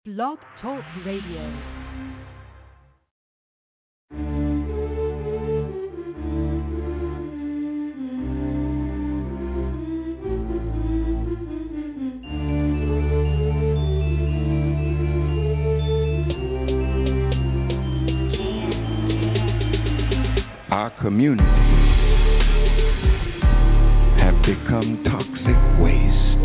Blog Talk Radio. Our communities have become toxic waste,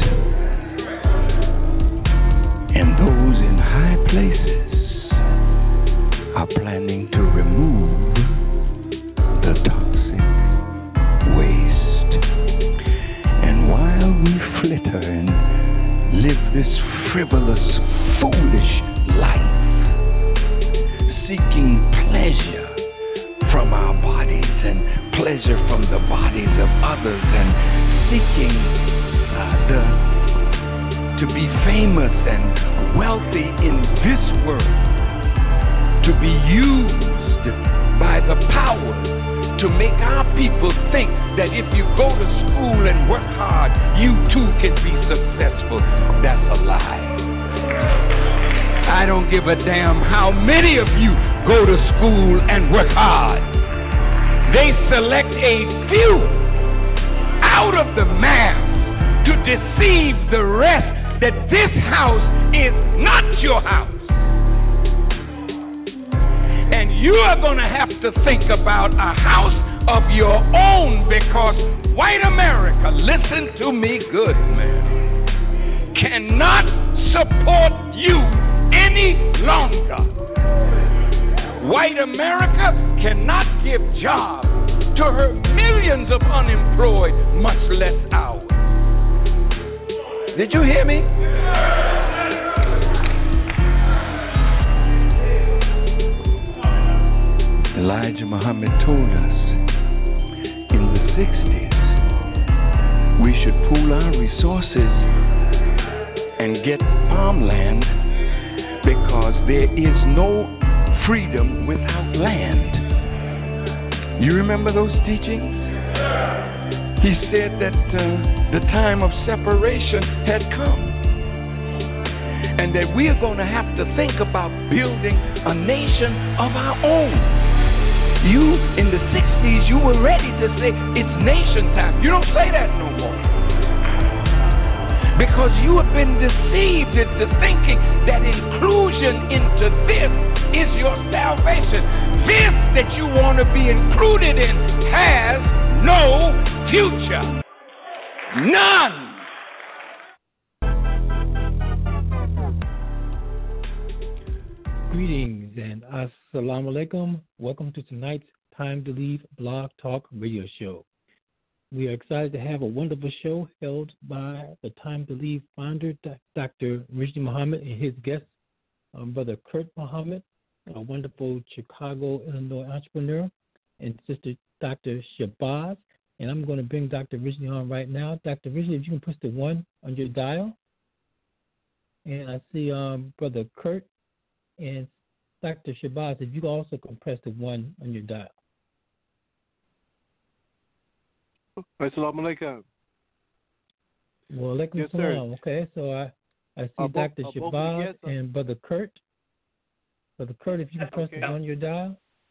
and those in high places are planning to remove the toxic waste. And while we flitter and live this frivolous, foolish life, seeking pleasure from our bodies and pleasure from the bodies of others, and seeking to be famous and wealthy in this world, to be used by the powers to make our people think that if you go to school and work hard, you too can be successful. That's a lie. I don't give a damn how many of you go to school and work hard. They select a few out of the mass to deceive the rest that this house is not your house. And you are going to have to think about a house of your own, because white America, listen to me good, man, cannot support you any longer. White America cannot give jobs to her millions of unemployed, much less ours. Did you hear me? Elijah Muhammad told us in the 60s we should pool our resources and get farmland, because there is no freedom without land. You remember those teachings? He said that the time of separation had come, and that we are going to have to think about building a nation of our own. You, in the 60s, you were ready to say it's nation time. You don't say that no more, because you have been deceived into thinking that inclusion into this is your salvation. This that you want to be included in has no future. None. Greetings and assalamu alaikum. Welcome to tonight's Time to Leave Blog Talk Radio Show. We are excited to have a wonderful show held by the Time to Leave founder, Dr. Rijli Muhammad, and his guest, Brother Kurt Muhammad, a wonderful Chicago, Illinois entrepreneur, and Sister Dr. Shabazz. And I'm going to bring Dr. Rijli on right now. Dr. Rijli, if you can push the 1 on your dial. And I see Brother Kurt and Dr. Shabazz, if you also can press the 1 on your dial. Assalamu alaikum. Well, alaikum yes, salam. Sir. Okay, so I see Dr. Shabazz and Brother Kurt. Brother Kurt, if you can press the 1 on your dial.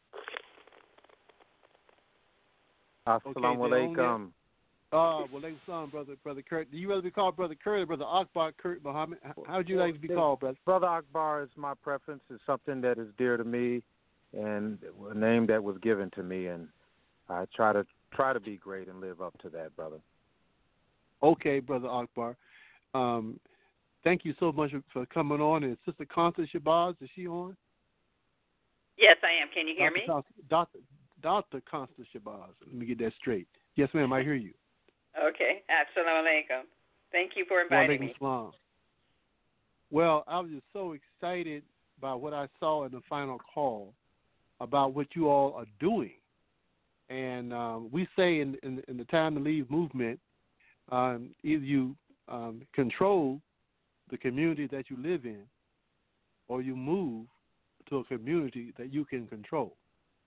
Assalamu alaikum. Walaikum salam, brother Kurt. Do you rather be called Brother Kurt or Brother Akbar Kurt Muhammad? How would you like to be called, brother? Brother Akbar is my preference. It's something that is dear to me, and a name that was given to me, and I try to be great and live up to that, brother. Okay, Brother Akbar. Thank you so much for coming on. And Sister Constance Shabazz, is she on? Yes, I am. Can you hear me? Dr. Constance Shabazz. Let me get that straight. Yes, ma'am, I hear you. Okay. Assalamu alaikum. Thank you for inviting me. Salam. Well, I was just so excited by what I saw in the final call about what you all are doing. And we say in the Time to Leave movement, either you control the community that you live in, or you move to a community that you can control.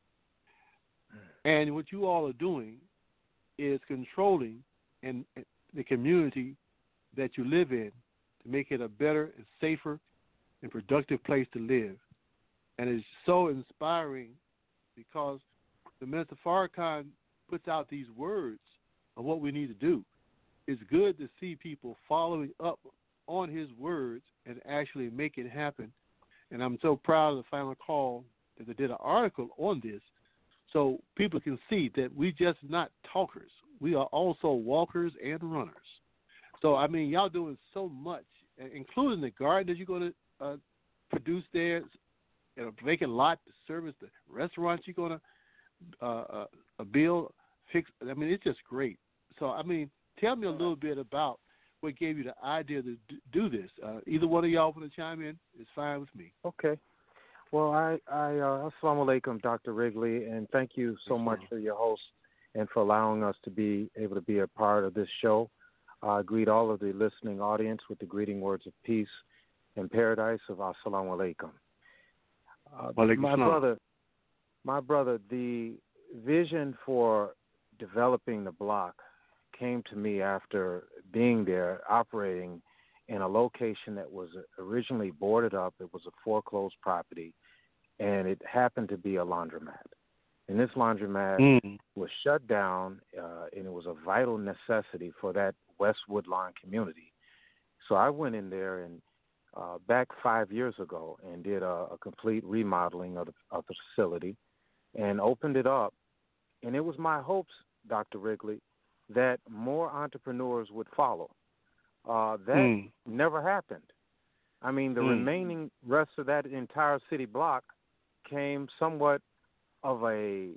And what you all are doing is controlling the community that you live in to make it a better and safer and productive place to live. And it's so inspiring because the Minister Farrakhan puts out these words of what we need to do. It's good to see people following up on his words and actually make it happen. And I'm so proud of the Final Call that they did an article on this so people can see that we just not talkers. We are also walkers and runners. So, I mean, y'all doing so much, including the garden that you're going to produce there, a vacant lot to service the restaurants you're going to build, fix. I mean, it's just great. So, I mean, tell me a little bit about what gave you the idea to do this. Either one of y'all want to chime in, it's fine with me. Okay. Well, Assalamu alaikum, Dr. Wrigley, and thank you so much for your host and for allowing us to be able to be a part of this show. I greet all of the listening audience with the greeting words of peace and paradise of Assalamu alaikum. My brother, the vision for developing the block came to me after being there, operating in a location that was originally boarded up. It was a foreclosed property, and it happened to be a laundromat. And this laundromat was shut down, and it was a vital necessity for that West Woodlawn community. So I went in there and back 5 years ago and did a complete remodeling of the facility and opened it up. And it was my hopes, Dr. Wrigley, that more entrepreneurs would follow. That never happened. I mean, the remaining rest of that entire city block came somewhat of a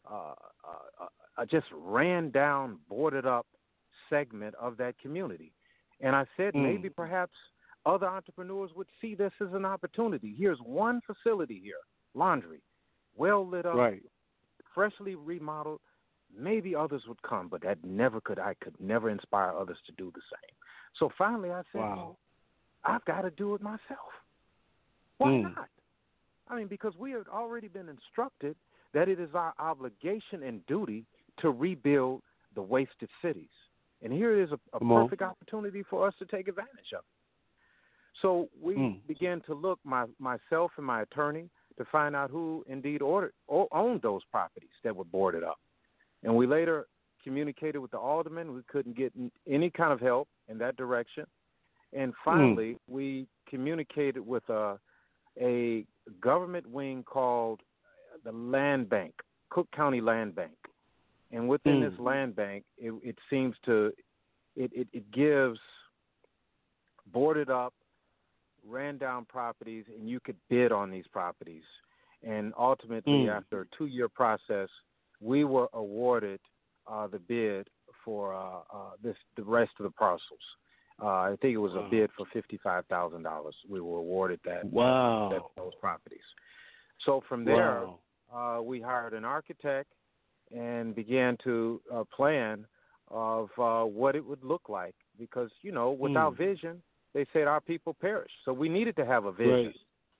just ran down, boarded up segment of that community. And I said maybe perhaps other entrepreneurs would see this as an opportunity. Here's one facility here, laundry, well lit up, freshly remodeled. Maybe others would come, but I could never inspire others to do the same. So finally I said, well, I've got to do it myself. Why not? I mean, because we have already been instructed that it is our obligation and duty to rebuild the wasted cities. And here is a perfect opportunity for us to take advantage of it. So we began to look, myself and my attorney, to find out who indeed owned those properties that were boarded up. And we later communicated with the alderman. We couldn't get any kind of help in that direction. And finally, we communicated with a government wing called the Land Bank, Cook County Land Bank. And within this land bank, it seems to, it gives boarded up, ran down properties, and you could bid on these properties. And ultimately, after a 2-year process, we were awarded the bid for the rest of the parcels. I think it was a bid for $55,000. We were awarded those properties. So from there, we hired an architect and began to plan of what it would look like. Because, without vision, they said our people perish. So we needed to have a vision.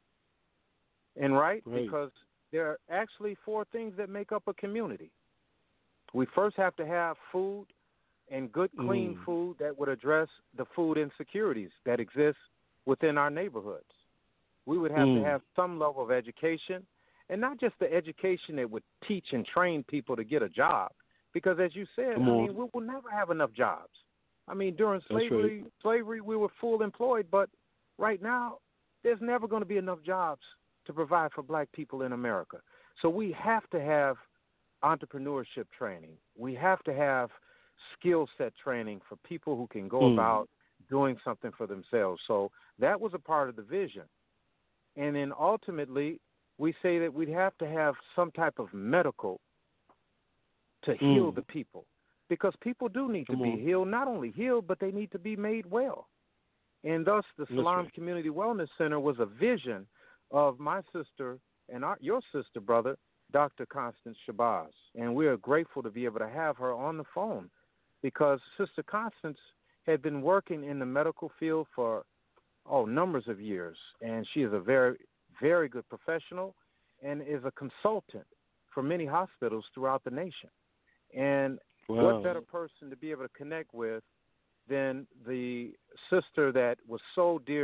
And because there are actually 4 things that make up a community. We first have to have food and good, clean food that would address the food insecurities that exist within our neighborhoods. We would have to have some level of education, and not just the education that would teach and train people to get a job. Because as you said, we will never have enough jobs. I mean, during slavery, we were full employed, but right now, there's never going to be enough jobs to provide for black people in America. So we have to have entrepreneurship training. We have to have skill set training for people who can go about doing something for themselves. So that was a part of the vision. And then ultimately, we say that we'd have to have some type of medical to heal the people. Because people do need to be healed, not only healed, but they need to be made well. And thus, the Salam Community Wellness Center was a vision of my sister and your sister, brother, Dr. Constance Shabazz. And we are grateful to be able to have her on the phone because Sister Constance had been working in the medical field for, numbers of years. And she is a very, very good professional and is a consultant for many hospitals throughout the nation. And what better person to be able to connect with than the sister that was so dear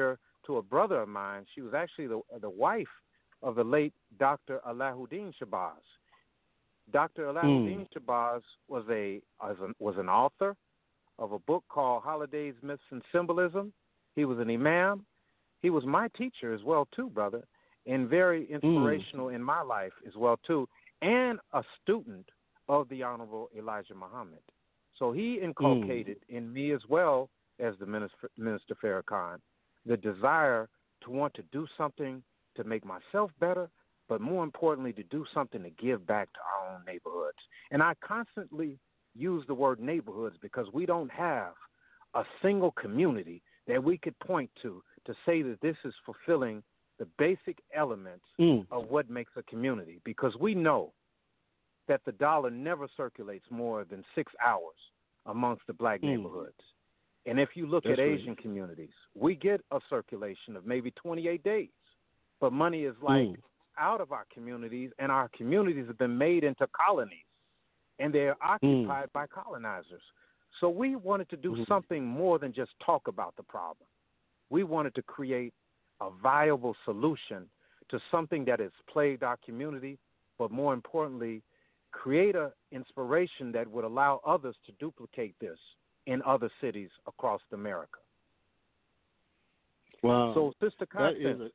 to a brother of mine. She was actually the wife of the late Dr. Alauddin Shabazz. Dr. Alauddin Shabazz was an author of a book called Holidays, Myths, and Symbolism. He was an imam. He was my teacher as well, too, brother, and very inspirational in my life as well, too, and a student of the Honorable Elijah Muhammad. So he inculcated in me as well as the Minister Farrakhan the desire to want to do something to make myself better, but more importantly, to do something to give back to our own neighborhoods. And I constantly use the word neighborhoods because we don't have a single community that we could point to say that this is fulfilling the basic elements of what makes a community, because we know that the dollar never circulates more than 6 hours amongst the black neighborhoods. And if you look at Asian communities, we get a circulation of maybe 28 days. But money is like out of our communities, and our communities have been made into colonies, and they're occupied by colonizers. So we wanted to do something more than just talk about the problem. We wanted to create a viable solution to something that has plagued our community, but more importantly, create an inspiration that would allow others to duplicate this in other cities across America. Wow. So, Sister Constance,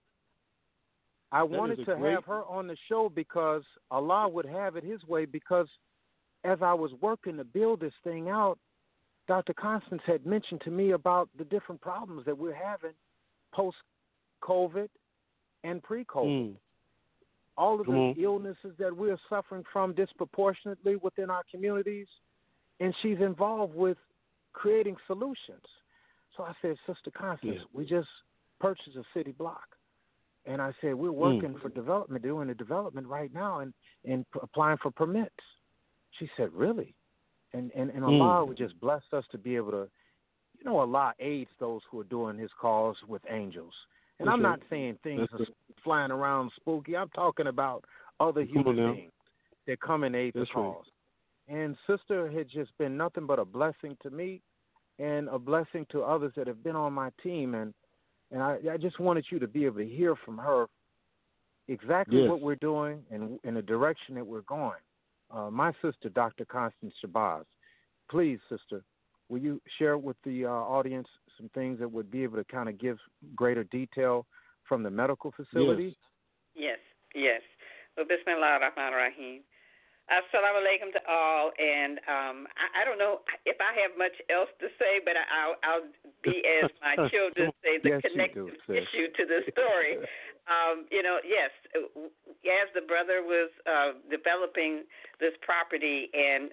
I wanted to have her on the show because Allah would have it His way, because as I was working to build this thing out, Dr. Constance had mentioned to me about the different problems that we're having post-COVID and pre-COVID. All of the illnesses that we're suffering from disproportionately within our communities, and she's involved with creating solutions. So I said, Sister Constance, we just purchased a city block. And I said, we're working for development, doing the development right now and applying for permits. She said, really? And Allah would just bless us to be able to, Allah aids those who are doing His cause with angels. And I'm not saying things are flying around spooky. I'm talking about other human beings that come and aid the cause. And Sister had just been nothing but a blessing to me and a blessing to others that have been on my team. And I just wanted you to be able to hear from her exactly what we're doing and in the direction that we're going. My sister, Dr. Constance Shabazz, please, sister, will you share with the audience some things that would be able to kind of give greater detail from the medical facility? Yes. Well, Bismillah ar-Rahman ar-Rahim. Assalamu alaikum to all, and I don't know if I have much else to say, but I'll be, as my children say, the connective tissue to the story. Yes, as the brother was developing this property, and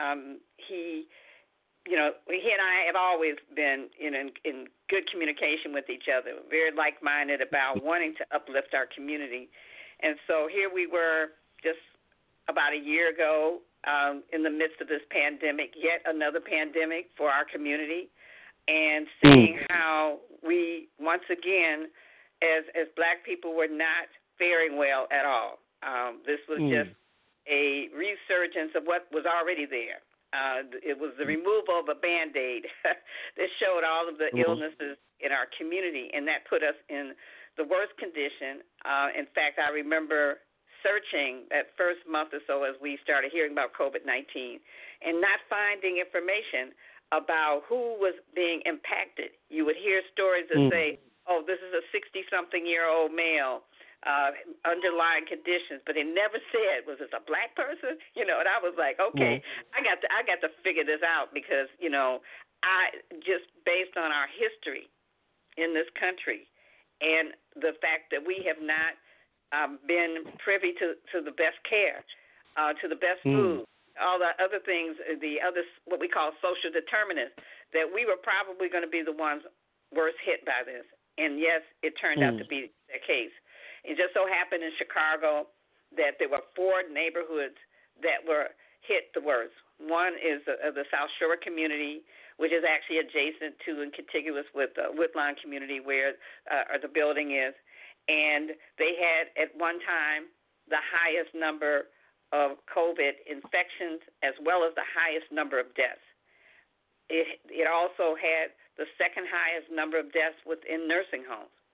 he and I have always been in good communication with each other, very like-minded about wanting to uplift our community. And so here we were just about a year ago in the midst of this pandemic, yet another pandemic for our community, and seeing how we, once again, as black people, were not faring well at all. This was just a resurgence of what was already there. It was the removal of a Band-Aid that showed all of the illnesses in our community, and that put us in the worst condition. In fact, I remember searching that first month or so as we started hearing about COVID-19 and not finding information about who was being impacted. You would hear stories that say, oh, this is a 60-something-year-old male, underlying conditions, but they never said, was this a black person? And I was like, okay, I got to figure this out, because, I just, based on our history in this country and the fact that we have not been privy to the best care, to the best food, all the other things, the other, what we call social determinants, that we were probably going to be the ones worst hit by this. And yes, it turned out to be the case. It just so happened in Chicago that there were 4 neighborhoods that were hit the worst. One is the South Shore community, which is actually adjacent to and contiguous with the Woodlawn community where the building is. And they had, at one time, the highest number of COVID infections as well as the highest number of deaths. It also had the second highest number of deaths within nursing homes.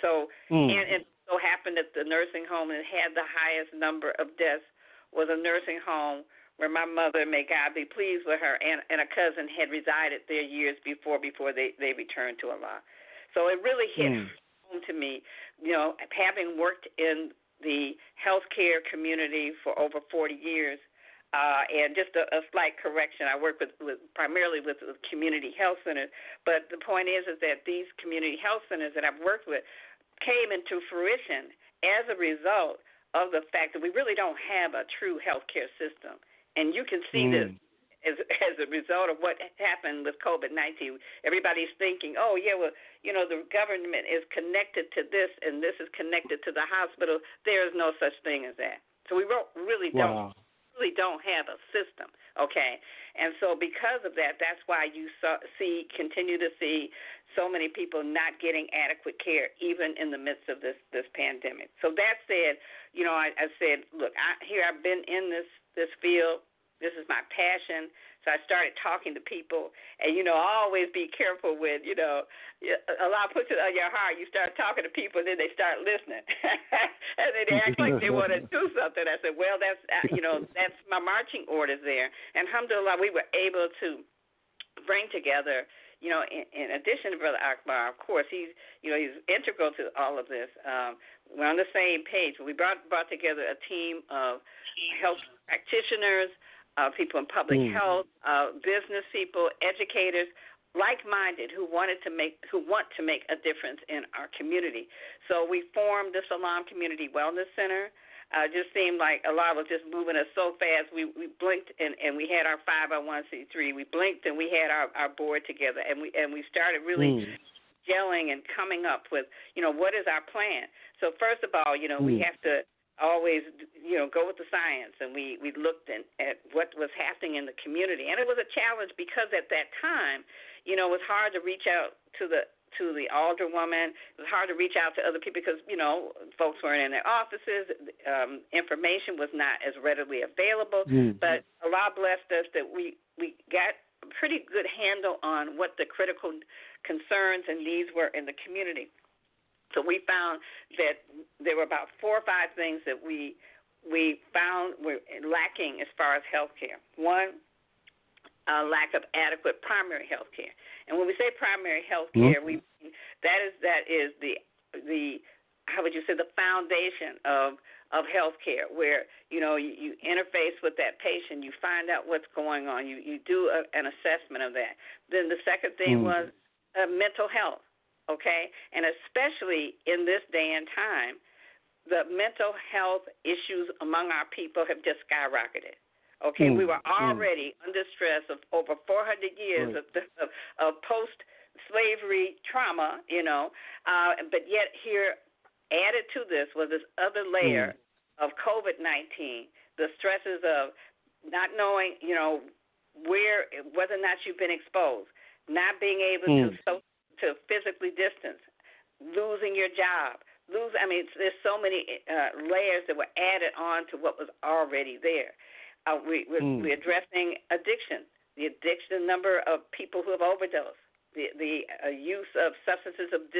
so and it so happened that the nursing home that had the highest number of deaths was a nursing home where my mother, may God be pleased with her, and a cousin had resided there years before they returned to Allah. So it really hit home to me, having worked in the healthcare community for over 40 years. And just a slight correction, I work primarily with community health centers, but the point is that these community health centers that I've worked with came into fruition as a result of the fact that we really don't have a true healthcare system. And you can see this as a result of what happened with COVID-19. Everybody's thinking, the government is connected to this and this is connected to the hospital. There is no such thing as that. So we really don't have a system, okay? And so because of that, that's why you continue to see so many people not getting adequate care, even in the midst of this pandemic. So that said, I said, look, I've been in this field. This is my passion. So I started talking to people, and, always be careful with, Allah puts it on your heart. You start talking to people, and then they start listening. And then they act like they want to do something. I said, well, that's my marching orders there. And alhamdulillah, we were able to bring together, in addition to Brother Akbar, of course, he's integral to all of this. We're on the same page. We brought together a team of health practitioners, people in public health, business people, educators, like-minded who want to make a difference in our community. So we formed the Salam Community Wellness Center. Just seemed like Allah was just moving us so fast. We blinked and we had our 501c3. We blinked and we had our board together, and we started really gelling and coming up with what is our plan. So first of all, we have to always, go with the science, and we looked at what was happening in the community. And it was a challenge because at that time, it was hard to reach out to the alderwoman. It was hard to reach out to other people because, folks weren't in their offices. Information was not as readily available. But Allah blessed us that we got a pretty good handle on what the critical concerns and needs were in the community. So we found that there were about 4 or 5 things that we found were lacking as far as health care. One, lack of adequate primary health care. And when we say primary health care, that is the how would you say, the foundation of health care, where you interface with that patient, you find out what's going on, you do an assessment of that. Then the second thing was mental health. Okay, and especially in this day and time, the mental health issues among our people have just skyrocketed. Okay, we were already under stress of over 400 years of post-slavery trauma, but yet here, added to this was this other layer of COVID-19, the stresses of not knowing, whether or not you've been exposed, not being able to physically distance, losing your job, there's so many layers that were added on to what was already there. We're addressing addiction, the number of people who have overdosed, the use of substances of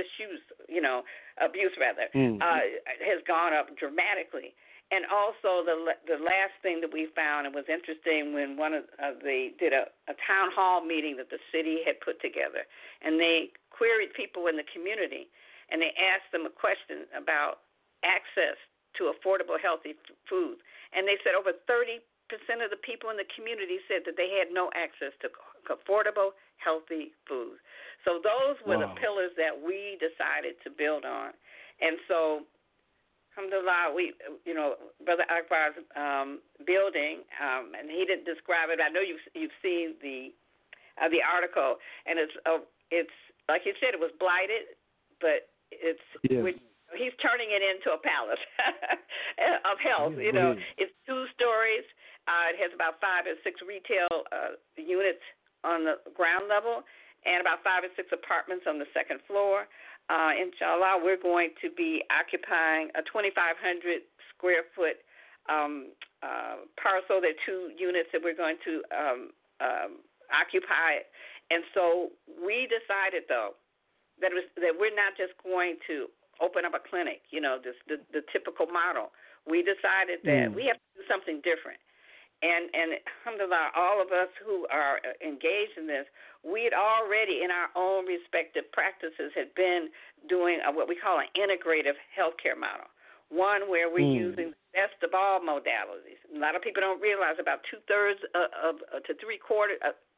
abuse has gone up dramatically. And also the last thing that we found, and was interesting when they did a town hall meeting that the city had put together, and they queried people in the community, and they asked them a question about access to affordable, healthy foods. And they said over 30% of the people in the community said that they had no access to affordable, healthy foods. So those were the pillars that we decided to build on. And so, alhamdulillah, Brother Akbar's building, and he didn't describe it. I know you've seen the article, and it's like you said, it was blighted, but he's turning it into a palace of health. It's 2 stories. It has about 5 or 6 retail units on the ground level, and about 5 or 6 apartments on the second floor. Inshallah, we're going to be occupying a 2,500 square foot parcel. There are 2 units that we're going to occupy. And so we decided, though, that we're not just going to open up a clinic, the typical model. We decided that we have to do something different. And alhamdulillah, all of us who are engaged in this, we had already in our own respective practices had been doing what we call an integrative healthcare model, one where we're using the best of all modalities. A lot of people don't realize about 2/3 to 3/4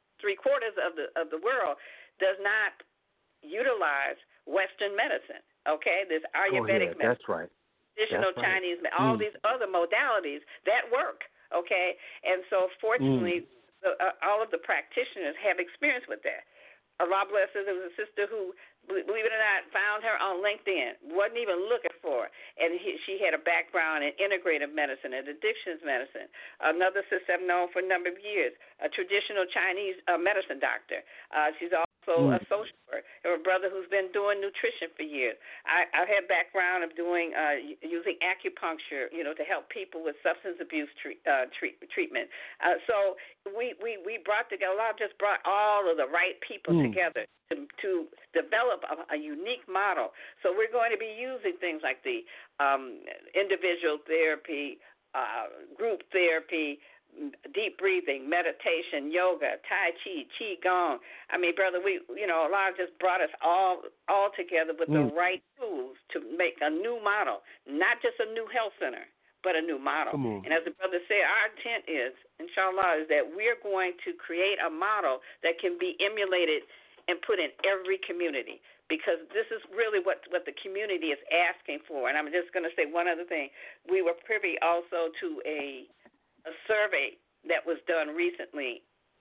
of the world does not utilize Western medicine. Okay, there's Ayurvedic medicine, that's right. traditional Chinese, all these other modalities that work. Okay, and so fortunately, all of the practitioners have experience with that. Allah bless her, there was a sister who, believe it or not, found her on LinkedIn, wasn't even looking for her, and she had a background in integrative medicine and addictions medicine. Another sister I've known for a number of years, a traditional Chinese medicine doctor. She's also a social worker. I have a brother who's been doing nutrition for years. I have background of doing using acupuncture, to help people with substance abuse treatment. So we brought together. Allah just brought all of the right people together to develop a unique model. So we're going to be using things like the individual therapy, group therapy, deep breathing, meditation, yoga, Tai Chi, Qigong. I mean, brother, Allah just brought us all together with the right tools to make a new model, not just a new health center, but a new model. And as the brother said, our intent is, inshallah, is that we're going to create a model that can be emulated and put in every community, because this is really what the community is asking for. And I'm just going to say one other thing. We were privy also to a survey that was done recently.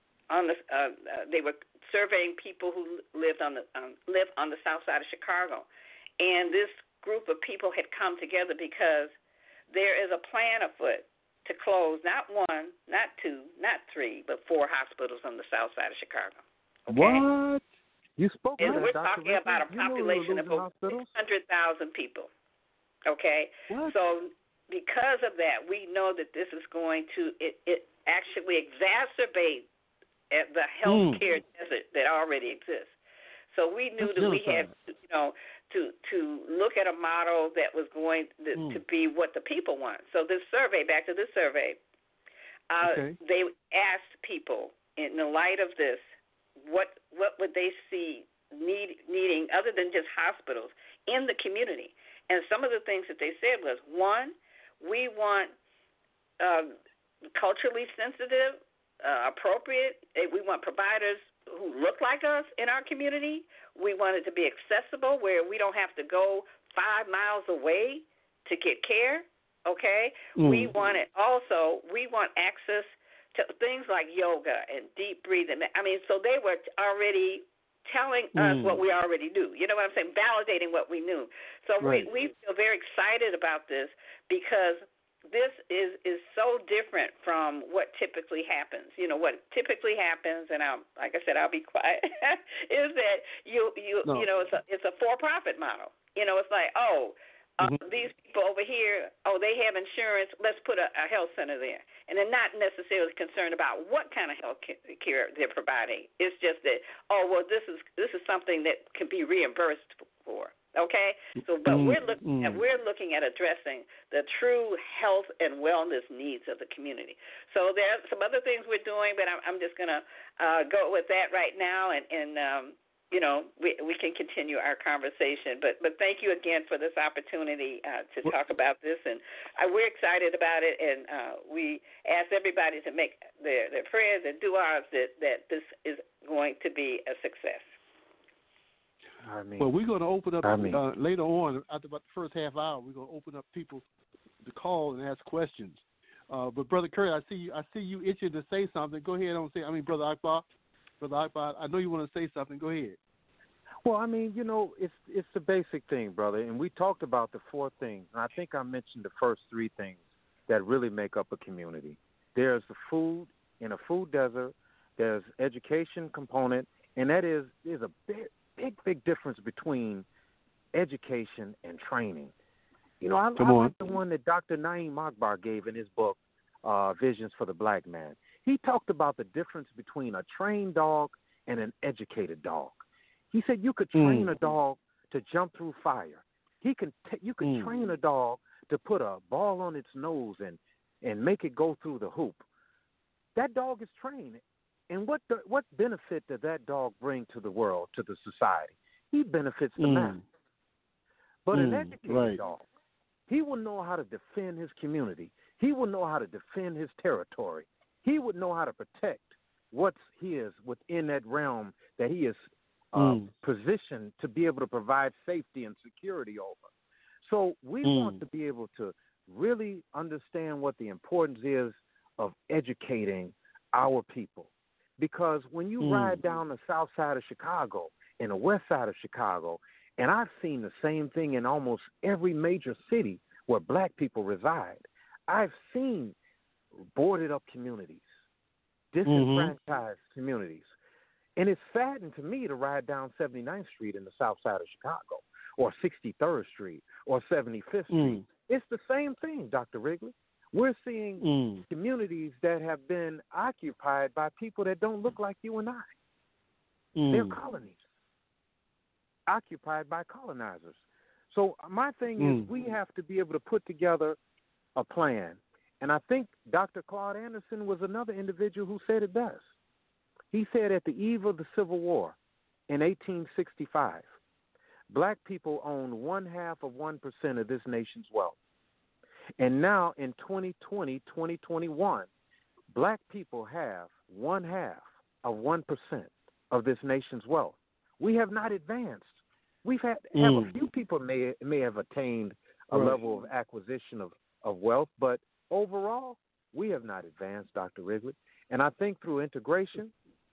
They were surveying people who live on the south side of Chicago, and this group of people had come together because there is a plan afoot to close not 1, not 2, not 3, but 4 hospitals on the south side of Chicago. Okay? What? You spoke and about we're Dr. talking about a population of over 600,000 people. Okay? What? So because of that, we know that this is going to it actually exacerbate the healthcare desert that already exists. So we knew that we had to look at a model that was going to be what the people want. So this survey, back to this survey, they asked people in the light of this, what would they see needing other than just hospitals in the community? And some of the things that they said was, 1, we want culturally sensitive, appropriate. We want providers who look like us in our community. We want it to be accessible, where we don't have to go 5 miles away to get care. Okay? We want access to things like yoga and deep breathing. I mean, so they were already telling us what we already do. You know what I'm saying? Validating what we knew. So we feel very excited about this, because this is so different from what typically happens. What typically happens, and like I said, I'll be quiet, is that it's a for-profit model. It's like, these people over here, they have insurance, let's put a health center there. And they're not necessarily concerned about what kind of health care they're providing. It's just that, this is something that can be reimbursed for. Okay? So, but we're looking at addressing the true health and wellness needs of the community. So there are some other things we're doing, but I'm just going to go with that right now, and we can continue our conversation. But thank you again for this opportunity to talk about this, and we're excited about it, and we ask everybody to make their prayers and du'as that this is going to be a success. Well, we're going to open up later on, after about the first half hour. We're going to open up people to call and ask questions. But Brother Curry, I see you itching to say something. Go ahead and say. Brother Akbar, I know you want to say something. Go ahead. Well, it's the basic thing, brother. And we talked about the 4 things. And I think I mentioned the first 3 things that really make up a community. There's the food in a food desert. There's education component, and there's a big difference between education and training. I like the one that Dr. Naeem Akbar gave in his book, Visions for the Black Man. He talked about the difference between a trained dog and an educated dog. He said you could train a dog to jump through fire. You can train a dog to put a ball on its nose and make it go through the hoop. That dog is trained. And what benefit does that dog bring to the world, to the society? He benefits the man. But an educated dog, he will know how to defend his community. He will know how to defend his territory. He would know how to protect what's his within that realm that he is positioned to be able to provide safety and security over. So we want to be able to really understand what the importance is of educating our people. Because when you ride down the south side of Chicago and the west side of Chicago, and I've seen the same thing in almost every major city where black people reside, I've seen boarded up communities, disenfranchised communities. And it's saddening to me to ride down 79th Street in the south side of Chicago, or 63rd Street, or 75th Street. It's the same thing, Dr. Wrigley. We're seeing communities that have been occupied by people that don't look like you and I. They're colonies, occupied by colonizers. So my thing is we have to be able to put together a plan. And I think Dr. Claude Anderson was another individual who said it best. He said at the eve of the Civil War in 1865, black people owned 1/2 of 1% of this nation's wealth. And now in 2020, 2021, black people have 1/2 of 1% of this nation's wealth. We have not advanced. We've have a few people may have attained a level of acquisition of wealth, but overall, we have not advanced, Dr. Wrigley. And I think through integration,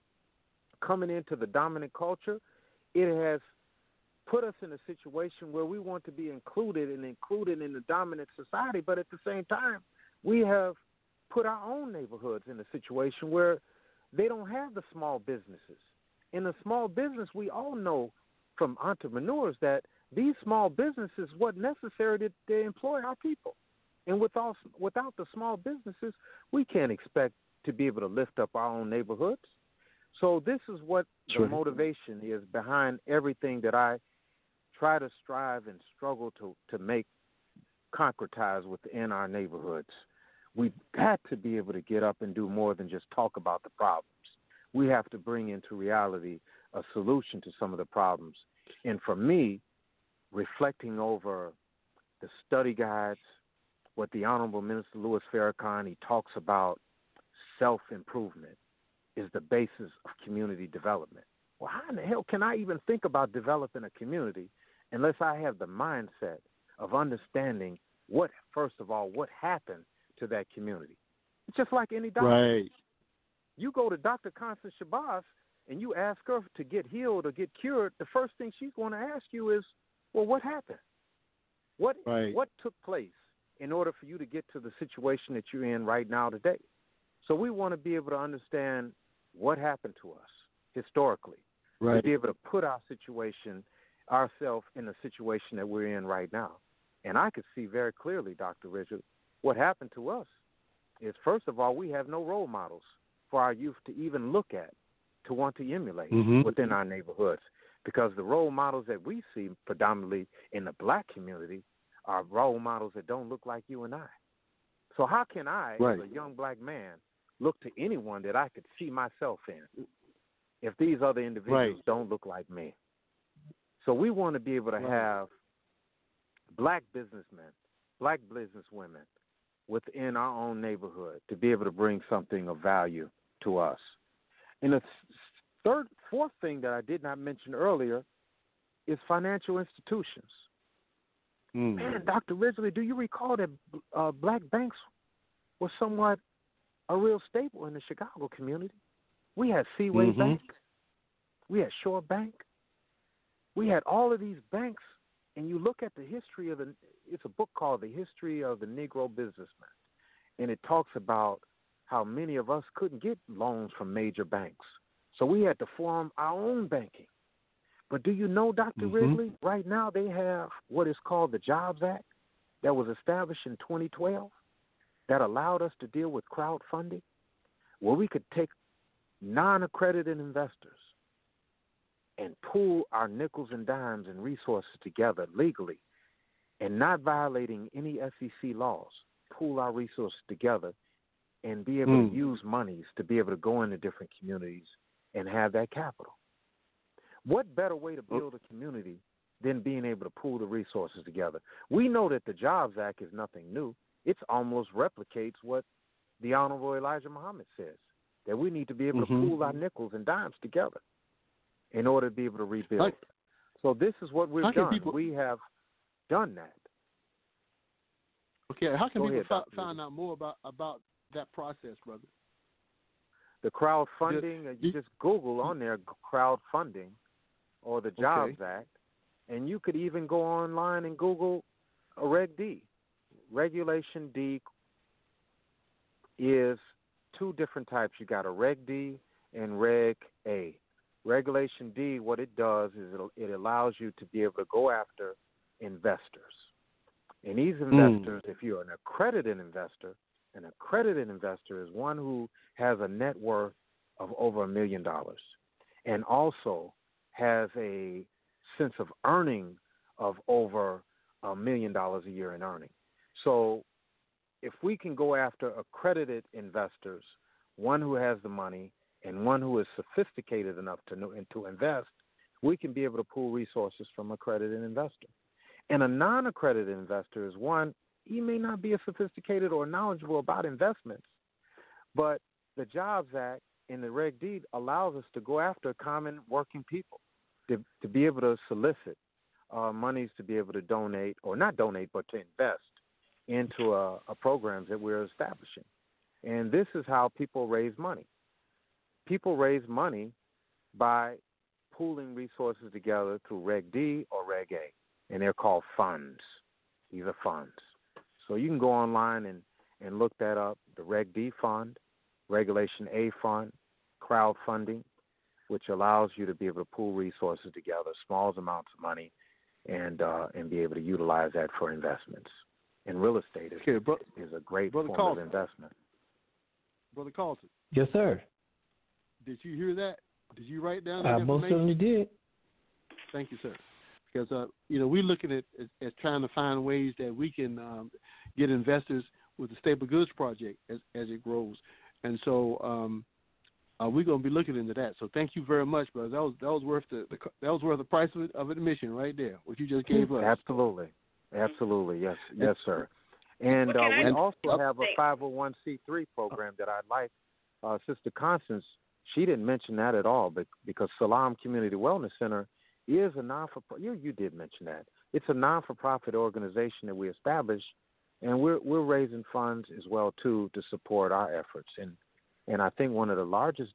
coming into the dominant culture, it has put us in a situation where we want to be included in the dominant society, but at the same time, we have put our own neighborhoods in a situation where they don't have the small businesses. In a small business, we all know from entrepreneurs that these small businesses what necessary to employ our people. And without the small businesses, we can't expect to be able to lift up our own neighborhoods. So this is what the motivation is behind everything that I try to strive and struggle to make concretize within our neighborhoods. We've got to be able to get up and do more than just talk about the problems. We have to bring into reality a solution to some of the problems. And for me, reflecting over the study guides, what the Honorable Minister Louis Farrakhan, he talks about self-improvement is the basis of community development. Well, how in the hell can I even think about developing a community unless I have the mindset of understanding first of all, what happened to that community? It's just like any doctor. Right. You go to Dr. Constance Shabazz and you ask her to get healed or get cured, the first thing she's going to ask you is, well, what happened? What took place in order for you to get to the situation that you're in right now today? So we want to be able to understand what happened to us historically, to be able to put ourselves in the situation that we're in right now. And I could see very clearly, Dr. Richard, what happened to us is, first of all, we have no role models for our youth to even look at, to want to emulate within our neighborhoods, because the role models that we see predominantly in the black community are role models that don't look like you and I. So how can I, as a young black man, look to anyone that I could see myself in if these other individuals don't look like me? So we want to be able to have black businessmen, black businesswomen within our own neighborhood to be able to bring something of value to us. And the fourth thing that I did not mention earlier is financial institutions. Man, Dr. Ridgely, do you recall that black banks were somewhat a real staple in the Chicago community? We had Seaway Bank. We had Shore Bank. We had all of these banks, and you look at the history of it's a book called The History of the Negro Businessman, and it talks about how many of us couldn't get loans from major banks. So we had to form our own banking. But do you know, Dr. Ridley, right now they have what is called the Jobs Act that was established in 2012 that allowed us to deal with crowdfunding, where we could take non-accredited investors and pool our nickels and dimes and resources together legally and not violating any SEC laws, pool our resources together and be able to use monies to be able to go into different communities and have that capital. What better way to build a community than being able to pool the resources together? We know that the Jobs Act is nothing new. It almost replicates what the Honorable Elijah Muhammad says, that we need to be able to pool our nickels and dimes together in order to be able to rebuild. So this is what we've done. We have done that. Okay, how can people find out more about that process, brother? The crowdfunding, you just Google on there crowdfunding or the Jobs Act, and you could even go online and Google a Reg D. Regulation D is two different types. You got a Reg D and Reg A. Regulation D, what it does is it allows you to be able to go after investors. And these investors, if you're an accredited investor is one who has a net worth of over $1 million and also has a sense of earning of over $1 million a year in earning. So if we can go after accredited investors, one who has the money and one who is sophisticated enough to invest, we can be able to pool resources from accredited investor. And a non-accredited investor is one, he may not be as sophisticated or knowledgeable about investments, but the Jobs Act and the Reg D allows us to go after common working people, to be able to solicit monies to be able to donate, or not donate, but to invest into a programs that we're establishing. And this is how people raise money. People raise money by pooling resources together through Reg D or Reg A, and they're called funds. These are funds. So you can go online and look that up, the Reg D fund, Regulation A fund, crowdfunding, which allows you to be able to pool resources together, small amounts of money, and be able to utilize that for investments. And real estate is a great form of investment. Brother Carlton. Yes, sir. Did you hear that? Did you write down that I most certainly did. Thank you, sir. Because we're looking at trying to find ways that we can get investors with the Staple Goods Project as it grows, and so we're going to be looking into that. So thank you very much, brother. That was worth the price of admission right there. What you just gave us. Absolutely, yes, sir. And we also have a 501c3 program that I'd like Sister Constance. She didn't mention that at all, but because Salam Community Wellness Center is a non-for-profit. You did mention that. It's a non-for-profit organization that we established, and we're raising funds as well too to support our efforts. And I think one of the largest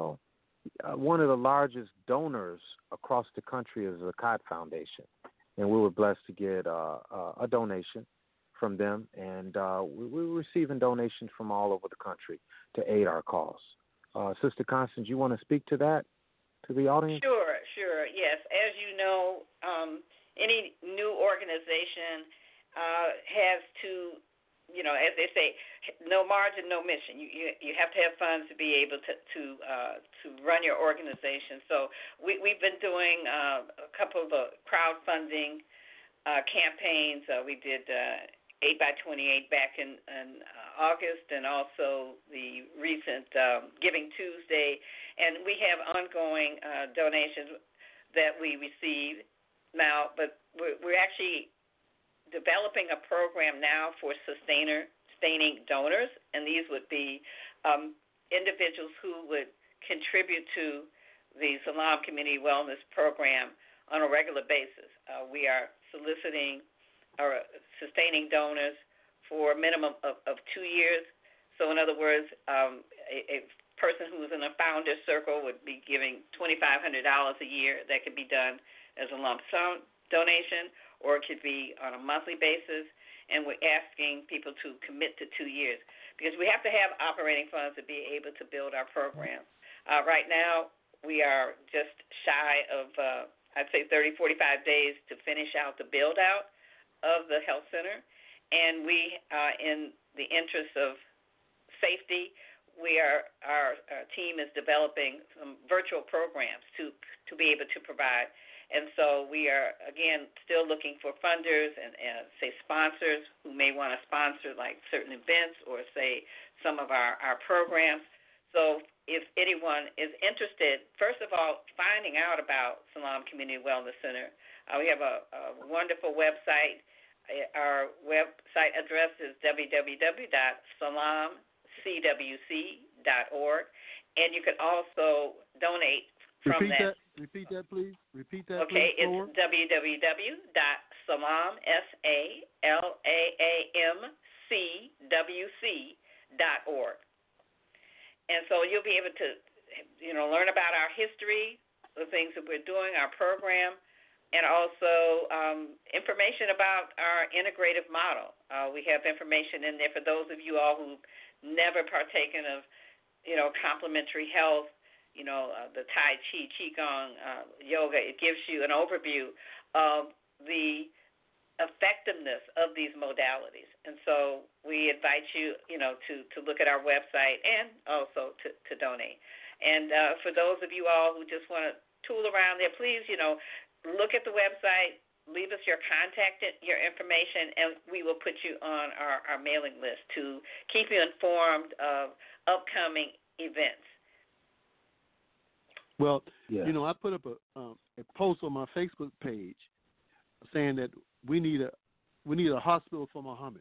donors across the country is the Zakat Foundation, and we were blessed to get a donation from them, and we're receiving donations from all over the country to aid our cause. Sister Constance, you want to speak to that, to the audience? Sure, yes. As you know, any new organization has to, as they say, no margin, no mission. You have to have funds to be able to run your organization. So we've been doing a couple of crowdfunding campaigns. We did 8x28 back in August, and also the recent Giving Tuesday. And we have ongoing donations that we receive now, but we're actually developing a program now for sustaining donors, and these would be individuals who would contribute to the Salam Community Wellness Program on a regular basis. We are soliciting or sustaining donors for a minimum of 2 years. So in other words, a person who is in a founder circle would be giving $2,500 a year. That could be done as a lump sum donation, or it could be on a monthly basis. And we're asking people to commit to 2 years because we have to have operating funds to be able to build our program. Right now, we are just shy of, I'd say, 30, 45 days to finish out the build-out of the health center. And we, in the interest of safety, our team is developing some virtual programs to be able to provide And so we are, again, still looking for funders and say, sponsors who may want to sponsor, like, certain events or, say, some of our programs. So if anyone is interested, first of all, finding out about Salam Community Wellness Center, we have a wonderful website. Our website address is www.salamcwc.org, and you can also donate from that. Repeat that, please. Okay, it's www.salamcwc.org. And so you'll be able to, learn about our history, the things that we're doing, our program, and also information about our integrative model. We have information in there for those of you all who've never partaken of, complementary health, the Tai Chi, Qigong, yoga. It gives you an overview of the effectiveness of these modalities. And so we invite you, to look at our website and also to donate. And for those of you all who just want to tool around there, please, look at the website, leave us your contact, your information, and we will put you on our mailing list to keep you informed of upcoming events. Well, I put up a post on my Facebook page saying that we need a hospital for Muhammad.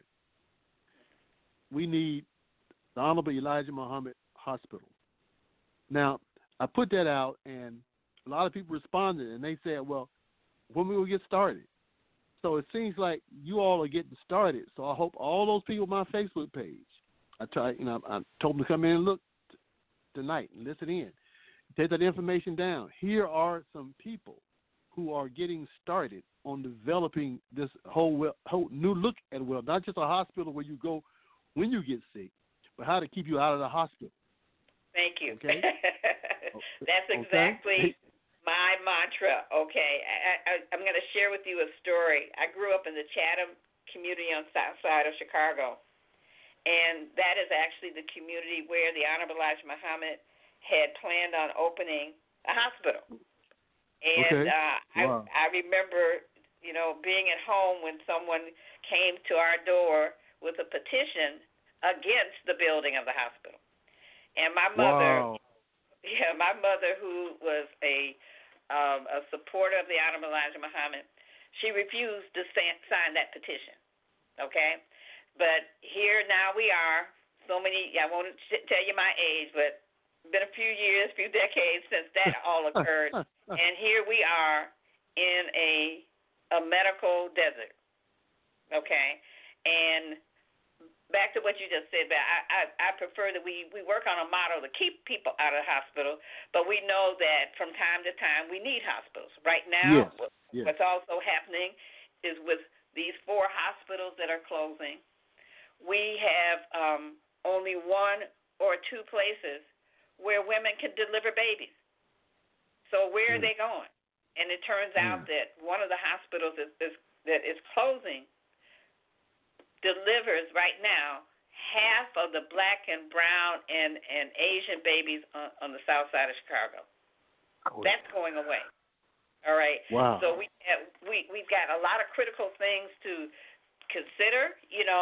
We need the Honorable Elijah Muhammad Hospital. Now, I put that out, and a lot of people responded, and they said, well, when we will get started. So it seems like you all are getting started. So I hope all those people on my Facebook page, I told them to come in and look tonight and listen in. Take that information down. Here are some people who are getting started on developing this whole new look at wellness, not just a hospital where you go when you get sick, but how to keep you out of the hospital. Thank you. Okay? That's exactly my mantra. Okay, I'm going to share with you a story. I grew up in the Chatham community on the south side of Chicago, and that is actually the community where the Honorable Elijah Muhammad had planned on opening a hospital. And I remember, being at home when someone came to our door with a petition against the building of the hospital. And my mother, my mother, who was a supporter of the Honorable Elijah Muhammad, she refused to sign that petition. Okay? But here now we are, so many, I won't tell you my age, but been a few years, few decades since that all occurred, and here we are in a medical desert, okay? And back to what you just said, I prefer that we work on a model to keep people out of the hospital, but we know that from time to time we need hospitals. Right now, what's also happening is with these 4 hospitals that are closing, we have only 1 or 2 places where women can deliver babies. So where are they going? And it turns out that one of the hospitals that is closing delivers right now half of the black and brown and Asian babies on the south side of Chicago. That's going away. All right. Wow. So we've got a lot of critical things to consider.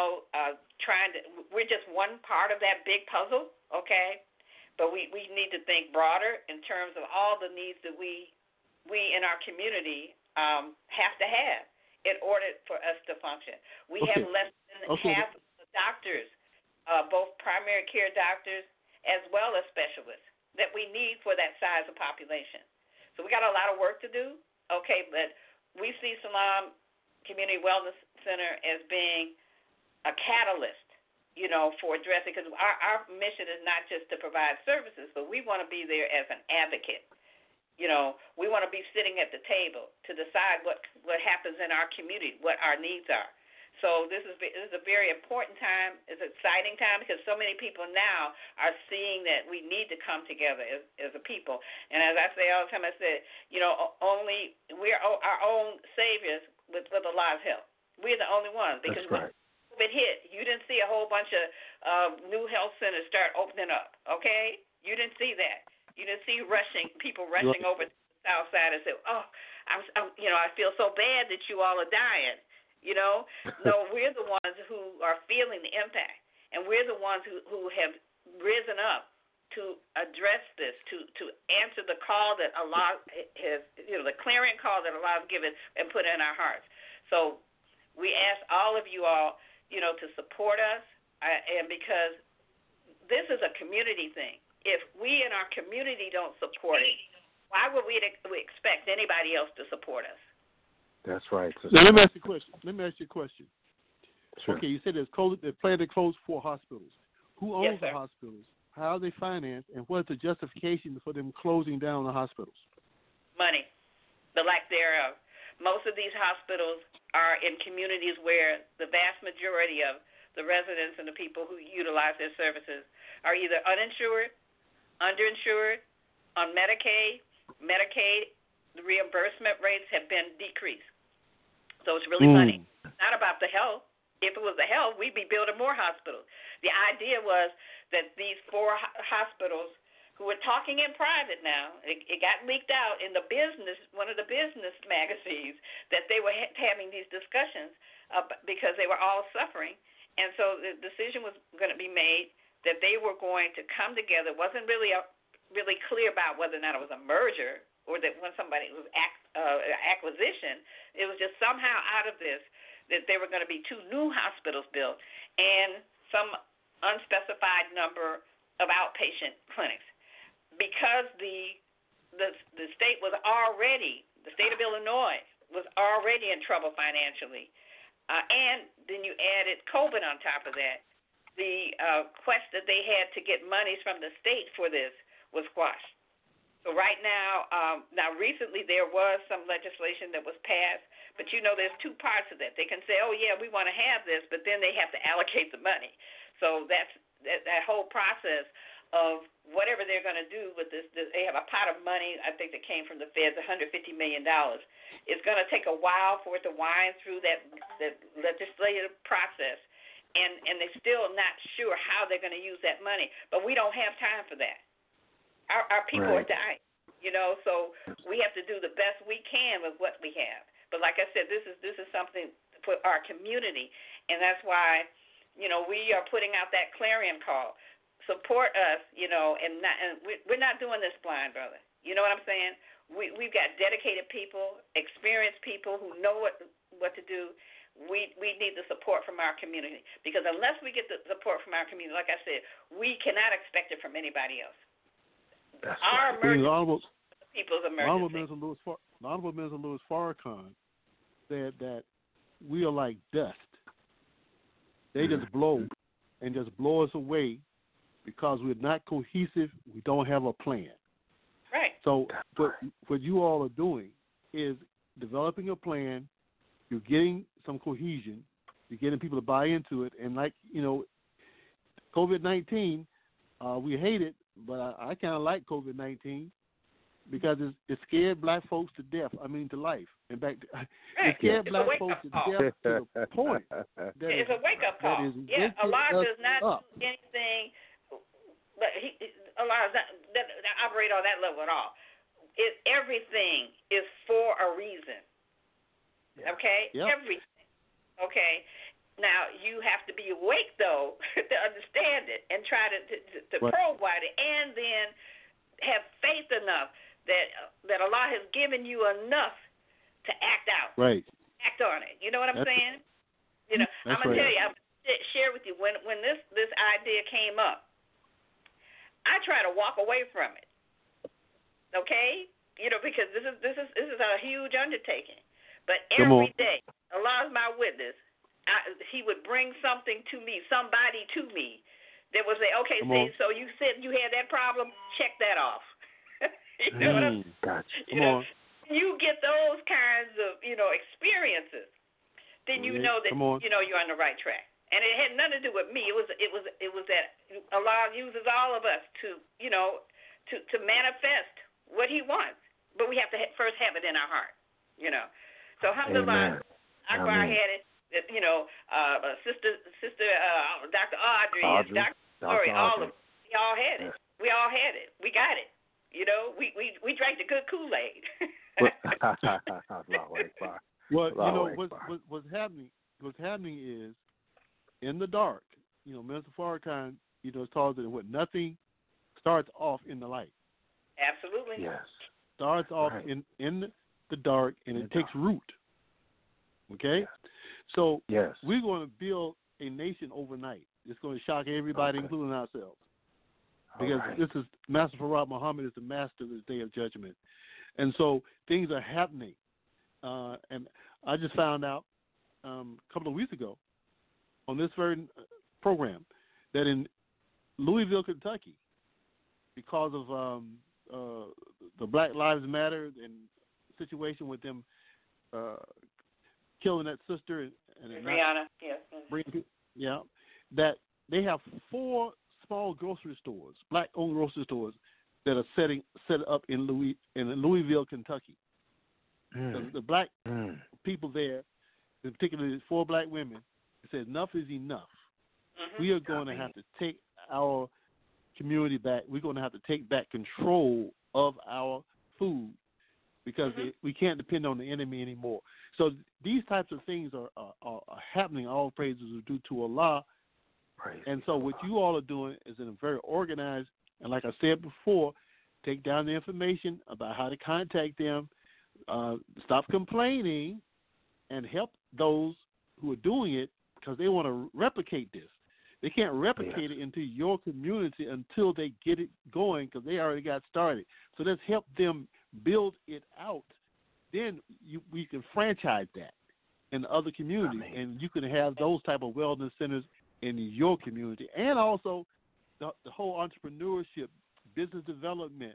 We're just one part of that big puzzle. Okay. But we need to think broader in terms of all the needs that we in our community have to have in order for us to function. We have less than half of the doctors, both primary care doctors as well as specialists, that we need for that size of population. So we got a lot of work to do, okay, but we see Salam Community Wellness Center as being a catalyst, for addressing, because our mission is not just to provide services, but we want to be there as an advocate. We want to be sitting at the table to decide what happens in our community, what our needs are. So this is a very important time. It's an exciting time because so many people now are seeing that we need to come together as a people. And as I say all the time, I said, only we're our own saviors with Allah's help. We're the only ones, because when COVID hit, you didn't see a whole bunch of new health centers start opening up. Okay, you didn't see that. You didn't see people rushing over to the south side and say, "Oh, I feel so bad that you all are dying. No, we're the ones who are feeling the impact, and we're the ones who have risen up to address this, to answer the call that Allah has, the clarion call that Allah has given and put in our hearts. So we ask all of you all, to support us, and because this is a community thing. If we in our community don't support it, why would we expect anybody else to support us? That's right. Now, let me ask you a question. Sure. Okay, you said they plan to close 4 hospitals. Who owns Yes, the hospitals? How are they financed? And what is the justification for them closing down the hospitals? Money, the lack thereof. Most of these hospitals are in communities where the vast majority of the residents and the people who utilize their services are either uninsured, underinsured, on Medicaid. The reimbursement rates have been decreased. So it's really funny. It's not about the health. If it was the health, we'd be building more hospitals. The idea was that these 4 hospitals who were talking in private now, it got leaked out in the business, one of the business magazines, that they were having these discussions because they were all suffering. And so the decision was going to be made that they were going to come together. It wasn't really clear about whether or not it was a merger or that when somebody was acquisition. It was just somehow out of this that there were going to be 2 new hospitals built and some unspecified number of outpatient clinics. Because the state was already, the state of Illinois was already in trouble financially, and then you added COVID on top of that, the quest that they had to get monies from the state for this was squashed. So right now, recently there was some legislation that was passed, but there's 2 parts of that. They can say, oh, yeah, we want to have this, but then they have to allocate the money. So that's that whole process of whatever they're going to do with this. They have a pot of money, I think, that came from the feds, $150 million. It's going to take a while for it to wind through that legislative process, and they're still not sure how they're going to use that money. But we don't have time for that. Our people are dying, so we have to do the best we can with what we have. But like I said, this is something for our community, and that's why, we are putting out that clarion call. Support us, and we're not doing this blind, brother. You know what I'm saying? We've got dedicated people, experienced people who know what to do. We need the support from our community, because unless we get the support from our community, like I said, we cannot expect it from anybody else. That's our right. emergency, people's emergency. The Honorable Minister Louis Farrakhan said that we are like dust. They just blow us away because we're not cohesive. We don't have a plan. Right. So what you all are doing is developing a plan. You're getting some cohesion. You're getting people to buy into it. And COVID-19, we hate it, but I kind of like COVID-19 because it scared black folks to death. To life. In fact, it scared black folks to death to the point. It's a wake-up call. Allah does not do anything, but Allah doesn't operate on that level at all. Everything is for a reason. Okay? Yep. Everything. Okay? Now, you have to be awake, though, to understand it and try to probe why it, and then have faith enough that Allah has given you enough to act out. Right. Act on it. You know what I'm saying? I'm going to tell you, I'm going to share with you, when this idea came up, I try to walk away from it. Okay? Because this is a huge undertaking. But every day, Allah is my witness, He would bring something to me, somebody to me, that would say, okay, so you said you had that problem, check that off. You know what I'm saying? You get those kinds of, experiences, then you know that you're on the right track. And it had nothing to do with me. It was that Allah uses all of us to manifest what He wants. But we have to first have it in our heart, So alhamdulillah, Akbar had it. Sister Dr. Audrey, Dr. Story, all of us. We all had it. We all had it. We got it. We drank the good Kool-Aid. Allahu Akbar. Well, Allahu Akbar. what's happening is in the dark. Minister Farrakhan, is told that nothing starts off in the light. Absolutely. Yes. Starts off in the dark, and it takes root. Okay? Yes. So yes. we're going to build a nation overnight. It's going to shock everybody, including ourselves. Because this is Master Farad Muhammad is the master of this day of judgment. And so things are happening. And I just found out a couple of weeks ago on this very program that in Louisville, Kentucky, because of the Black Lives Matter and situation with them killing that sister and Brianna, yes. That they have 4 small grocery stores, black-owned grocery stores, that are set up in Louisville, Kentucky. The black people there, particularly 4 black women, said enough is enough. We are going to have to take our community back. We're going to have to take back control of our food because we can't depend on the enemy anymore. So these types of things are happening. All praises are due to Allah. And so what you all are doing is in a very organized, and like I said before, take down the information about how to contact them, stop complaining, and help those who are doing it because they want to replicate this. They can't replicate it into your community until they get it going because they already got started. So let's help them build it out. Then we can franchise that in other communities, and you can have those type of wellness centers in your community, and also the whole entrepreneurship, business development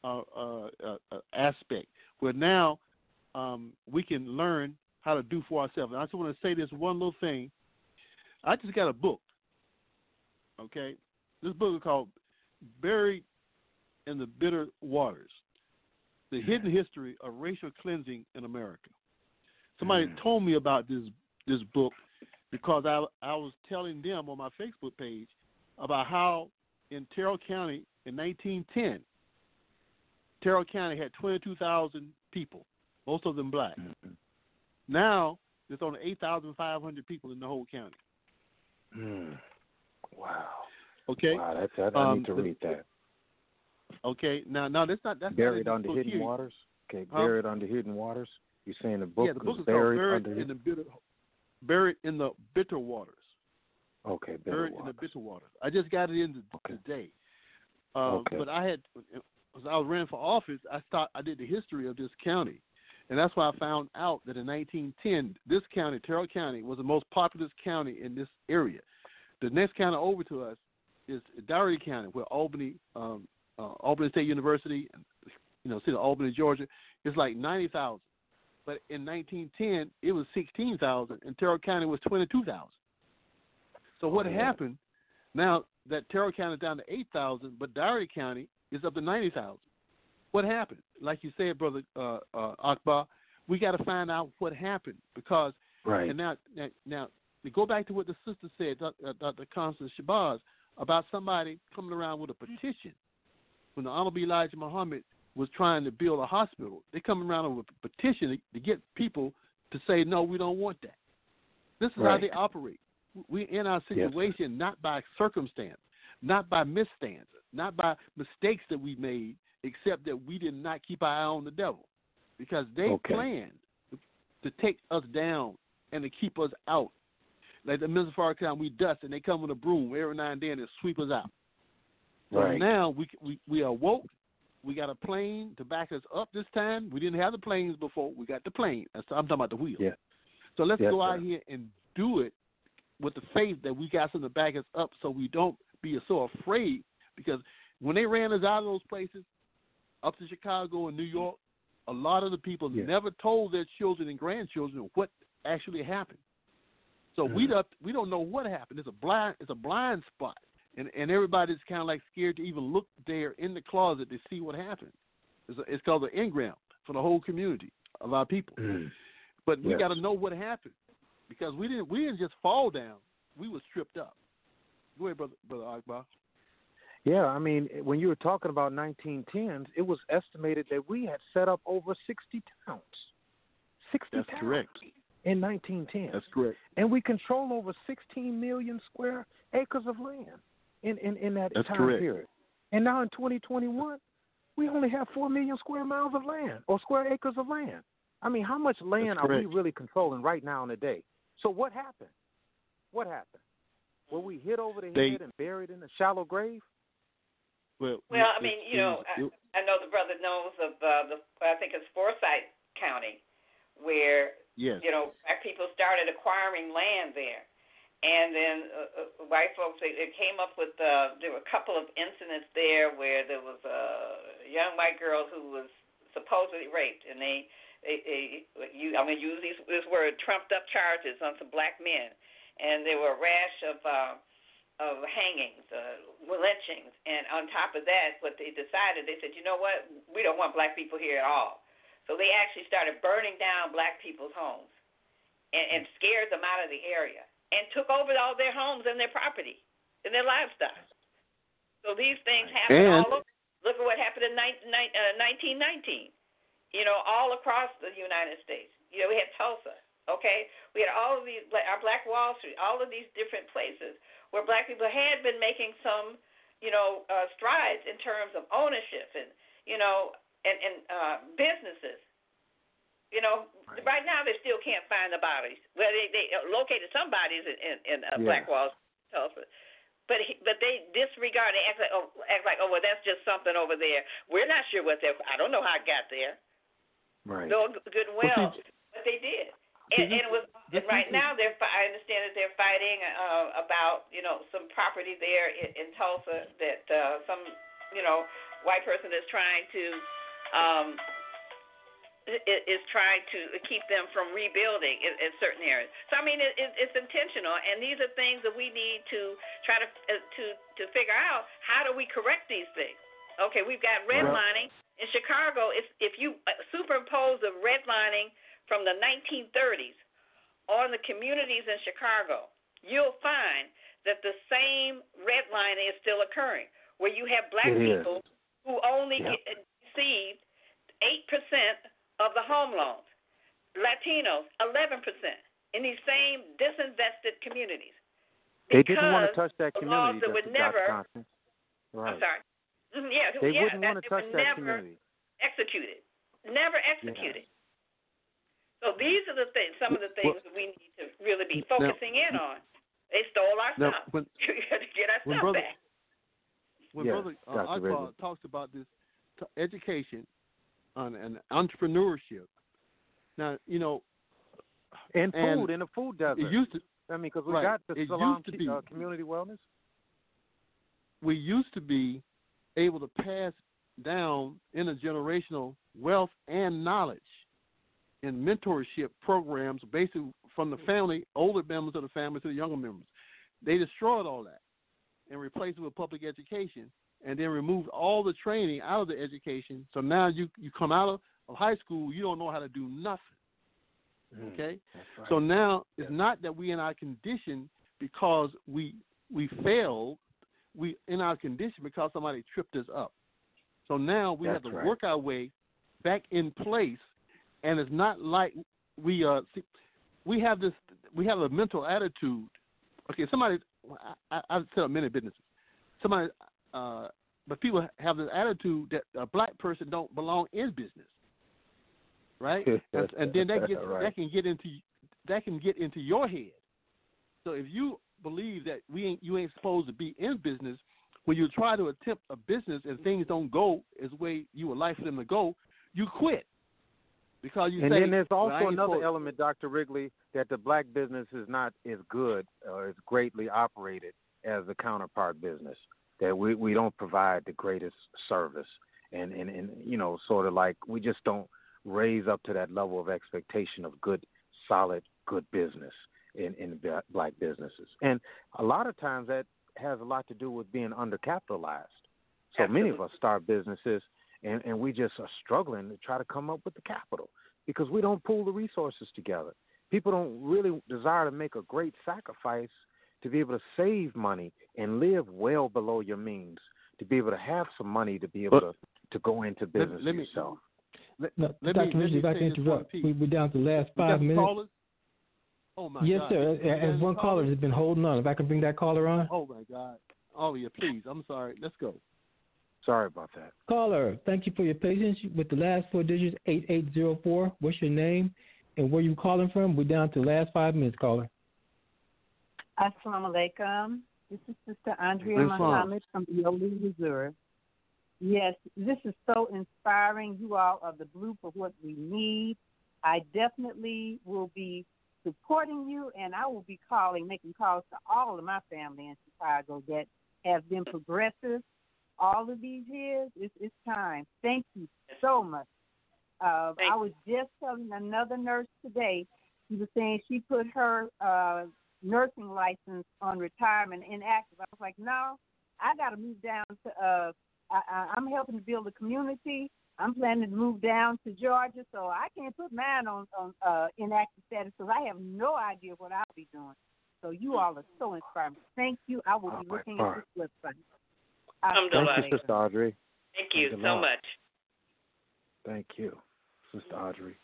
aspect, where now we can learn how to do for ourselves. And I just want to say this one little thing. I just got a book, okay? This book is called Buried in the Bitter Waters, The Hidden History of Racial Cleansing in America. Somebody told me about this book because I was telling them on my Facebook page about how in Terrell County in 1910, Terrell County had 22,000 people, most of them black. Now, there's only 8,500 people in the whole county. Wow. Okay. Wow, I need to read that. Okay. Now that's Buried not under Hidden Waters. Okay, Buried under Hidden Waters. You're saying the book, the book is buried called under Buried in the Bitter Waters. Okay, Buried in the Bitter Waters. I just got it in today. But as I was running for office, I did the history of this county. And that's why I found out that in 1910, this county, Terrell County, was the most populous county in this area. The next county over to us is Dougherty County, where Albany State University, city of Albany, Georgia, is like 90,000. But in 1910, it was 16,000, and Terrell County was 22,000. So what happened, now that Terrell County is down to 8,000, but Dougherty County is up to 90,000. What happened? Like you said, Brother Akbar, we got to find out what happened because and now to go back to what the sister said, Dr. Constance Shabazz, about somebody coming around with a petition. When the Honorable Elijah Muhammad was trying to build a hospital, they come around with a petition to get people to say, no, we don't want that. This is how they operate. We're in our situation not by circumstance, not by misstances, not by mistakes that we made, except that we did not keep our eye on the devil because they planned to take us down and to keep us out. Like the Mr. Farrakhan, we dust, and they come with a broom every now and then and sweep us out. So now we are woke. We got a plane to back us up this time. We didn't have the planes before. We got the plane. I'm talking about the wheel. Yeah. So let's go out here and do it with the faith that we got something to back us up so we don't be so afraid. Because when they ran us out of those places, up to Chicago and New York, a lot of the people never told their children and grandchildren what actually happened. So we don't know what happened. It's a blind spot. And everybody's kind of like scared to even look there in the closet to see what happened. It's called the engram for the whole community of our people. But we got to know what happened because we didn't just fall down. We were stripped up. Go ahead, Brother Akbar. Yeah, I mean, when you were talking about 1910s, it was estimated that we had set up over 60 towns. 60 That's towns correct. in 1910. That's correct. And we control over 16 million square acres of land in that That's time correct. period. And now in 2021, we only have 4 million square miles of land or square acres of land. I mean, how much land are we really controlling right now in the day? So what happened? What happened? Were we hit over the head and buried in a shallow grave? Well, I mean, I know the brother knows of I think it's Forsyth County, where black people started acquiring land there, and then white folks it came up with there were a couple of incidents there where there was a young white girl who was supposedly raped, and I'm going to use this word, trumped up charges on some black men, and there were a rash of hangings, lynchings, and on top of that, what they decided, they said, you know what, we don't want black people here at all. So they actually started burning down black people's homes and scared them out of the area and took over all their homes and their property and their livestock. So these things happen all over. Look at what happened in 1919, all across the United States. We had Tulsa, okay? We had all of these, our Black Wall Street, all of these different places where black people had been making some, strides in terms of ownership and businesses. Right now they still can't find the bodies. Well, they located some bodies in Black Wall Street, Tulsa. But they disregard. They act like, well, that's just something over there. We're not sure what they're. I don't know how it got there. Right. No good and well, but they did. And it was right now. I understand that they're fighting about some property there in Tulsa that some white person is trying to keep them from rebuilding in certain areas. So I mean it's intentional, and these are things that we need to try to figure out. How do we correct these things? Okay, we've got redlining in Chicago. If you superimpose the redlining from the 1930s on the communities in Chicago, you'll find that the same redlining is still occurring, where you have black people who only received 8% of the home loans, Latinos 11% in these same disinvested communities. They didn't want to touch that community. Laws that would never. Right. I'm sorry. Yeah, they wouldn't want to touch that community. Never executed. So these are the things, some of the things that we need to really be focusing in on. They stole our stuff. We got to get our stuff back. When Brother Akbar talks about this education and entrepreneurship, now, and food in the food desert. It used to, because we got the Salam community wellness. We used to be able to pass down intergenerational wealth and knowledge in mentorship programs, basically from the family, older members of the family to the younger members. They destroyed all that and replaced it with public education, and then removed all the training out of the education. So now you come out of high school, you don't know how to do nothing. Okay? Right. So now it's not that we in our condition because we failed. We in our condition because somebody tripped us up. So now we have to work our way back in place, and it's not like we have a mental attitude. Okay, I've set up many businesses. But people have this attitude that a black person don't belong in business, right? and then that can get into your head. So if you believe that you ain't supposed to be in business, when you try to attempt a business and things don't go as the way you would like for them to go, you quit. Because you then there's also another element, Dr. Wrigley, that the black business is not as good or as greatly operated as the counterpart business. That we don't provide the greatest service, and sort of like we just don't raise up to that level of expectation of good, solid, good business in black businesses. And a lot of times that has a lot to do with being undercapitalized. So many of us start businesses and we just are struggling to try to come up with the capital because we don't pool the resources together. People don't really desire to make a great sacrifice to be able to save money and live well below your means, to be able to have some money to be able to go into business yourself. Dr. Ridgely, if I can interrupt, we're down to the last 5 minutes. Callers? Oh, my yes, God. sir. As one caller has been holding on. If I can bring that caller on. Oh, my God. Oh, yeah, please. I'm sorry. Let's go. Sorry about that. Caller, thank you for your patience. With the last 4 digits, 8804, what's your name and where you calling from? We're down to the last 5 minutes, caller. Assalamu alaikum. This is Sister Andrea Muhammad from Eole, Missouri. Yes, this is so inspiring. You all are the blue for what we need. I definitely will be supporting you, and I will be making calls to all of my family in Chicago that have been progressive all of these years. It's time. Thank you so much. I was just telling another nurse today, she was saying she put her nursing license on retirement inactive. I was like, no, I got to move down to, I'm helping to build a community. I'm planning to move down to Georgia, so I can't put mine on inactive status because I have no idea what I'll be doing. So you all are so inspiring. Thank you. I will be looking at this website. Thank you, Sister Audrey. Thank you so much. Thank you, Sister Audrey.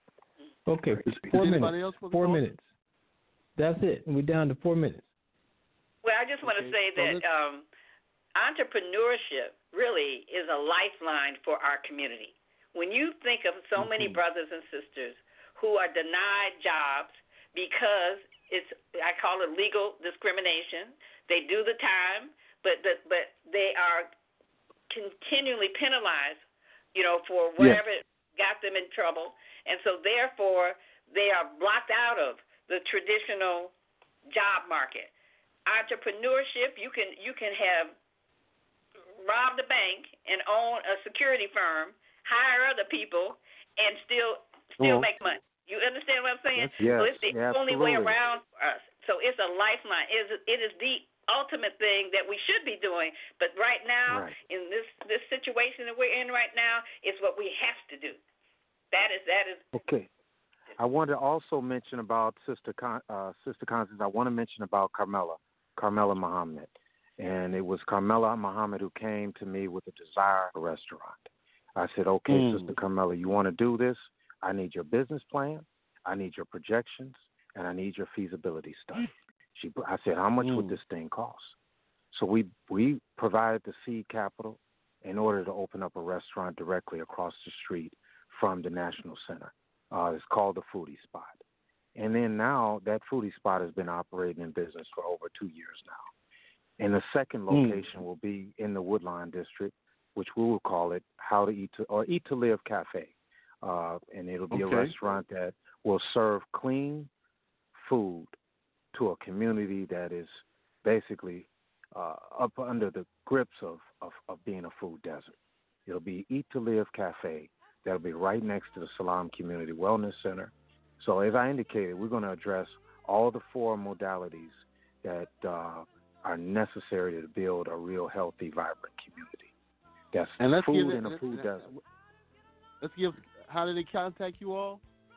Okay, 4 minutes. 4 minutes. That's it. We're down to 4 minutes. Well, I just want to say that entrepreneurship really is a lifeline for our community. When you think of so many brothers and sisters who are denied jobs because I call it legal discrimination. They do the time, but they are continually penalized, for whatever got them in trouble. And so therefore they are blocked out of the traditional job market. Entrepreneurship, you can have robbed a bank and own a security firm, hire other people, and still make money. You understand what I'm saying? Yes, so it's the only way around for us. So it's a lifeline. It is the ultimate thing that we should be doing. But right now, in this situation that we're in right now, it's what we have to do. That is. Okay. I want to also mention about Sister Constance. I want to mention about Carmela Muhammad. And it was Carmela Muhammad who came to me with a desire for a restaurant. I said, okay, Sister Carmela, you want to do this? I need your business plan, I need your projections, and I need your feasibility study. I said, how much would this thing cost? So we provided the seed capital in order to open up a restaurant directly across the street from the National Center. It's called the Foodie Spot. And then now that Foodie Spot has been operating in business for over 2 years now. And the second location will be in the Woodlawn District, which we will call it Eat to Live Cafe. And it'll be a restaurant that will serve clean food to a community that is basically up under the grips of being a food desert. It'll be Eat to Live Cafe. That'll be right next to the Salam Community Wellness Center. So as I indicated, we're going to address all the 4 modalities that are necessary to build a real healthy, vibrant community. That's food in a food desert. Let's give. How do they contact you all?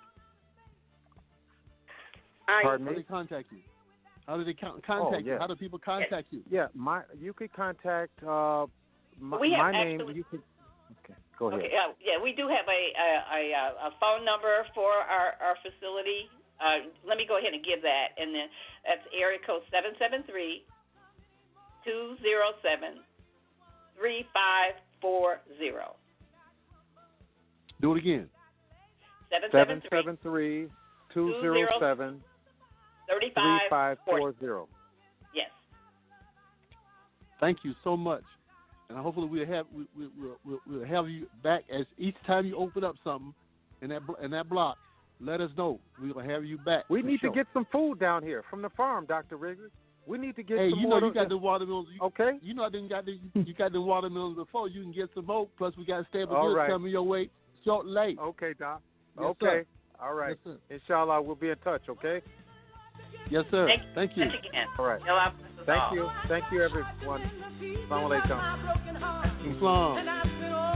Pardon me? How do they contact you? How do they contact you? How do people contact you? Yeah, you could contact my name. You could. Okay, go ahead. Okay, we do have a phone number for our facility. Let me go ahead and give that, and then that's area code 773-207-3540. Do it again. 773-207-3540. Yes. Thank you so much, and hopefully we'll have you back as each time you open up something in that block. Let us know. We'll have you back. We need to get some food down here from the farm, Dr. Wrigley. We need to get some more. You got the watermelons. You know I didn't got the watermelons before. You can get some more. Plus we got stable goods coming your way shortly. Okay, Doc. Yes, okay. Sir. All right. Yes, Inshallah, we'll be in touch. Okay. Yes, sir. Thank you. All right. Thank you. Thank you, everyone. Assalamu alaikum. Islam.